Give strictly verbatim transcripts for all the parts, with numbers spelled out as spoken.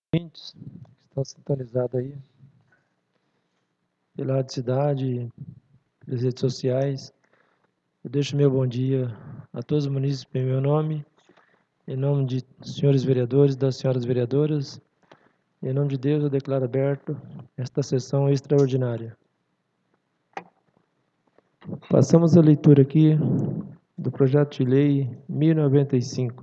ouvintes que estão sintonizados aí pela Rádio Cidade, pelas redes sociais. Eu deixo meu bom dia a todos os munícipes em meu nome, em nome de senhores vereadores, das senhoras vereadoras. Em nome de Deus, eu declaro aberto esta sessão extraordinária. Passamos a leitura aqui do projeto de lei mil e noventa e cinco.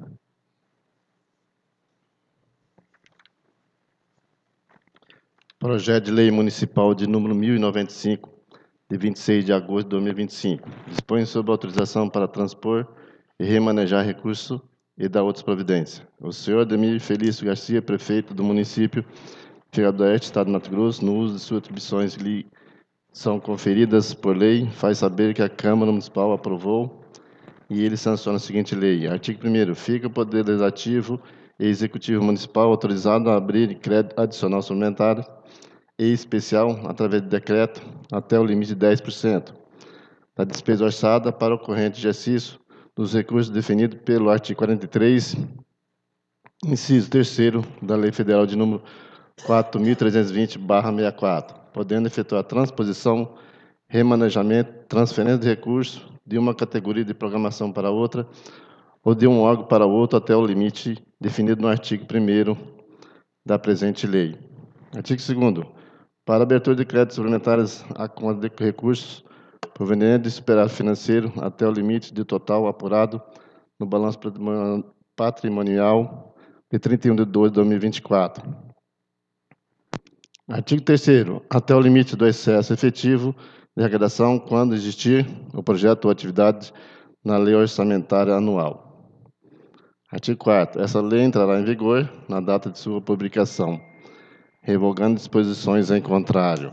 Projeto de Lei Municipal de número mil e noventa e cinco, de vinte e seis de agosto de dois mil e vinte e cinco. Dispõe sobre autorização para transpor e remanejar recursos e dar outras providências. O senhor Ademir Felício Garcia, prefeito do município de Figueira do Oeste, Estado de Mato Grosso, no uso de suas atribuições que lhe são conferidas por lei, faz saber que a Câmara Municipal aprovou e ele sanciona a seguinte lei. Artigo primeiro. Fica o Poder Legislativo e Executivo Municipal autorizado a abrir crédito adicional suplementar e especial, através de decreto, até o limite de dez por cento da despesa orçada para o corrente exercício dos recursos definidos pelo artigo quarenta e três, inciso terceiro da Lei Federal de número quatro mil trezentos e vinte barra sessenta e quatro, podendo efetuar transposição, remanejamento, transferência de recursos de uma categoria de programação para outra ou de um órgão para outro até o limite definido no artigo primeiro da presente lei. Artigo segundo. Para abertura de créditos suplementares a conta de recursos provenientes do superávit financeiro até o limite de total apurado no balanço patrimonial de trinta e um de doze de dois mil e vinte e quatro. Artigo terceiro. Até o limite do excesso efetivo de arrecadação quando existir o projeto ou atividade na lei orçamentária anual. Artigo quarto. Essa lei entrará em vigor na data de sua publicação, revogando disposições em contrário.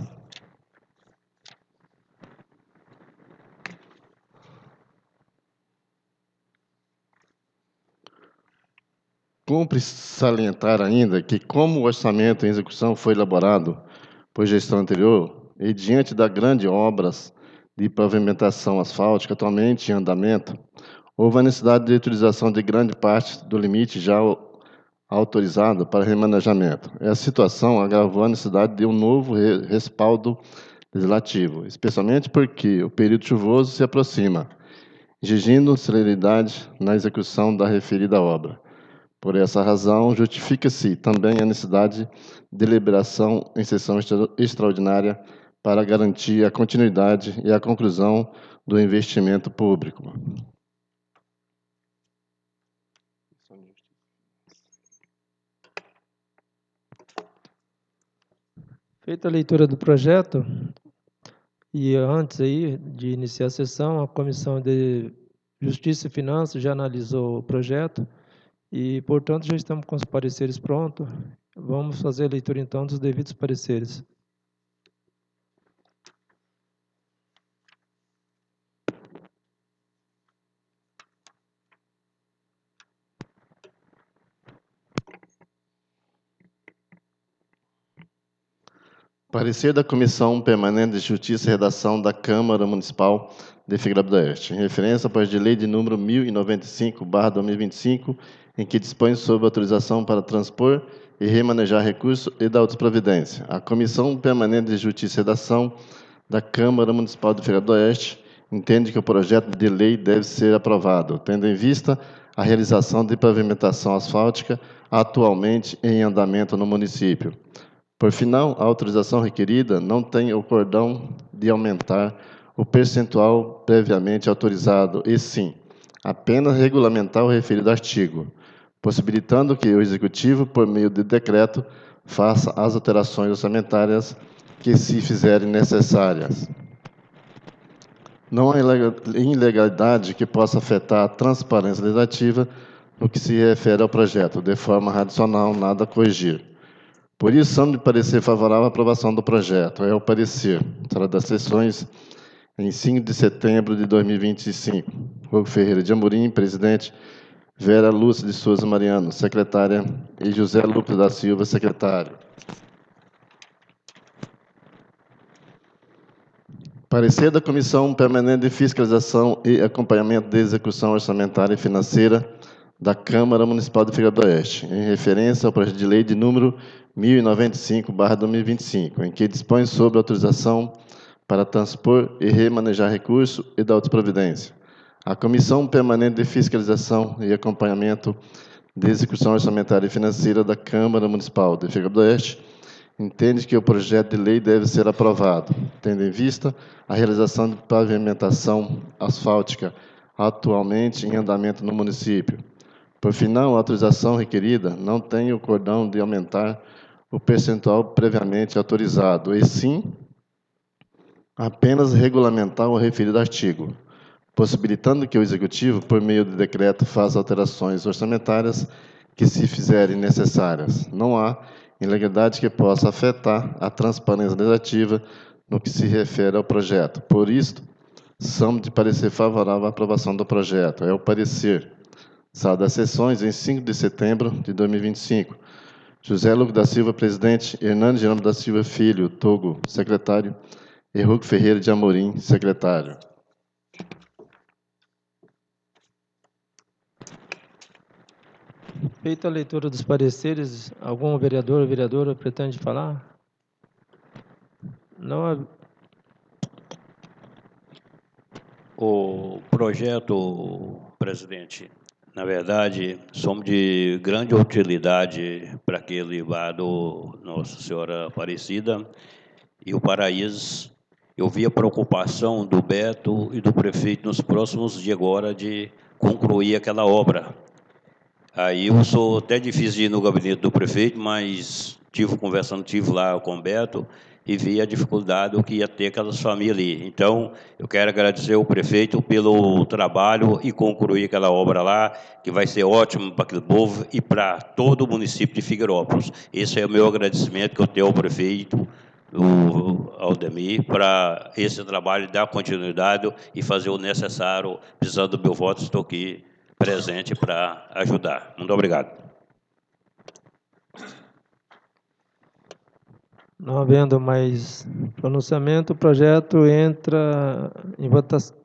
Cumpre salientar ainda que, como o orçamento em execução foi elaborado por gestão anterior e diante das grandes obras de pavimentação asfáltica atualmente em andamento, houve a necessidade de utilização de grande parte do limite já autorizado para remanejamento. Essa situação agravou a necessidade de um novo respaldo legislativo, especialmente porque o período chuvoso se aproxima, exigindo celeridade na execução da referida obra. Por essa razão, justifica-se também a necessidade de deliberação em sessão extraordinária para garantir a continuidade e a conclusão do investimento público. Feita a leitura do projeto, e antes aí de iniciar a sessão, a Comissão de Justiça e Finanças já analisou o projeto e, portanto, já estamos com os pareceres prontos. Vamos fazer a leitura, então, dos devidos pareceres. Parecer da Comissão Permanente de Justiça e Redação da Câmara Municipal de Figueira do Oeste, em referência ao projeto de lei de número mil e noventa e cinco barra dois mil e vinte e cinco, em que dispõe sobre autorização para transpor e remanejar recursos e dar outras providências. A Comissão Permanente de Justiça e Redação da Câmara Municipal de Figueira do Oeste entende que o projeto de lei deve ser aprovado, tendo em vista a realização de pavimentação asfáltica atualmente em andamento no município. Por final, a autorização requerida não tem o cordão de aumentar o percentual previamente autorizado, e sim, apenas regulamentar o referido artigo, possibilitando que o Executivo, por meio de decreto, faça as alterações orçamentárias que se fizerem necessárias. Não há ilegalidade que possa afetar a transparência legislativa no que se refere ao projeto, de forma racional, nada a corrigir. Por isso, são de parecer favorável à aprovação do projeto. É o parecer. Será das sessões em cinco de setembro de dois mil e vinte e cinco. Hugo Ferreira de Amorim, presidente. Vera Lúcia de Souza Mariano, secretária. E José Lucas da Silva, secretário. Parecer da Comissão Permanente de Fiscalização e Acompanhamento da Execução Orçamentária e Financeira da Câmara Municipal de Figueira do Oeste, em referência ao projeto de lei de número mil e noventa e cinco barra dois mil e vinte e cinco, em que dispõe sobre autorização para transpor e remanejar recursos e da outra providência. A Comissão Permanente de Fiscalização e Acompanhamento de Execução Orçamentária e Financeira da Câmara Municipal de Figueira do Oeste entende que o projeto de lei deve ser aprovado, tendo em vista a realização de pavimentação asfáltica atualmente em andamento no município. Por final, a autorização requerida não tem o cordão de aumentar o percentual previamente autorizado, e sim apenas regulamentar o referido artigo, possibilitando que o Executivo, por meio de decreto, faça alterações orçamentárias que se fizerem necessárias. Não há ilegalidade que possa afetar a transparência legislativa no que se refere ao projeto. Por isso, somos de parecer favorável à aprovação do projeto. É o parecer. Sala das sessões, em cinco de setembro de dois mil e vinte e cinco. José Lucas da Silva, presidente. Hernando Jerônimo da Silva Filho, Togo, secretário. E Hugo Ferreira de Amorim, secretário. Feita a leitura dos pareceres, algum vereador ou vereadora pretende falar? Não. O projeto, presidente, na verdade, somos de grande utilidade para aquele lado Nossa Senhora Aparecida e o Paraíso. Eu vi a preocupação do Beto e do prefeito nos próximos dias agora de concluir aquela obra. Aí eu sou até difícil de ir no gabinete do prefeito, mas tive conversando, tive lá com o Beto e vi a dificuldade que ia ter aquelas famílias ali. Então, eu quero agradecer ao prefeito pelo trabalho e concluir aquela obra lá, que vai ser ótimo para aquele povo e para todo o município de Figueirópolis. Esse é o meu agradecimento que eu tenho ao prefeito, o Aldemir, para esse trabalho dar continuidade e fazer o necessário. Precisando do meu voto, estou aqui presente para ajudar. Muito obrigado. Não havendo mais pronunciamento, o projeto entra em votação.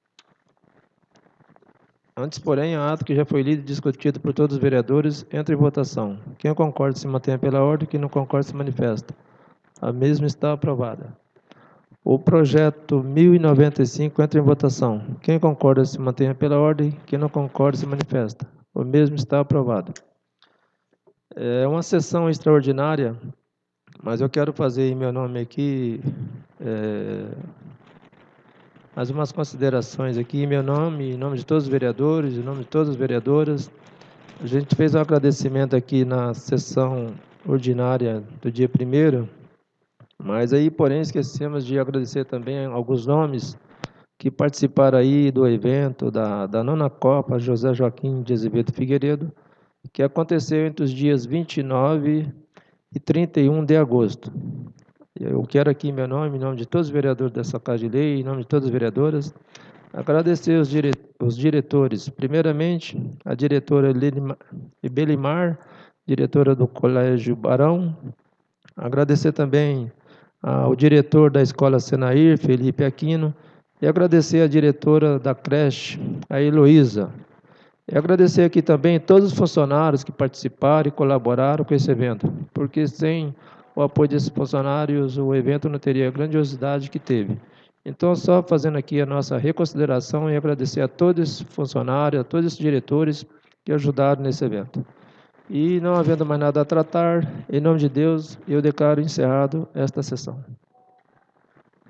Antes, porém, o ato que já foi lido e discutido por todos os vereadores entra em votação. Quem concorda se mantenha pela ordem, quem não concorda se manifesta. A mesma está aprovada. O projeto mil e noventa e cinco entra em votação. Quem concorda se mantenha pela ordem, quem não concorda se manifesta. O mesmo está aprovado. É uma sessão extraordinária, mas eu quero fazer em meu nome aqui é, mais umas considerações aqui em meu nome, em nome de todos os vereadores, em nome de todas as vereadoras. A gente fez um agradecimento aqui na sessão ordinária do dia primeiro, mas aí, porém, esquecemos de agradecer também alguns nomes que participaram aí do evento da, da nona Copa José Joaquim de Azevedo Figueiredo, que aconteceu entre os dias vinte e nove e trinta e um de agosto. Eu quero aqui, em meu nome, em nome de todos os vereadores dessa Casa de Lei, em nome de todas as vereadoras, agradecer os, dire... os diretores. Primeiramente, a diretora Belimar, diretora do Colégio Barão. Agradecer também ao diretor da Escola Senair, Felipe Aquino, e agradecer a diretora da creche, a Heloísa. E agradecer aqui também todos os funcionários que participaram e colaboraram com esse evento, porque sem o apoio desses funcionários, o evento não teria a grandiosidade que teve. Então, só fazendo aqui a nossa reconsideração e agradecer a todos os funcionários, a todos os diretores que ajudaram nesse evento. E não havendo mais nada a tratar, em nome de Deus, eu declaro encerrado esta sessão.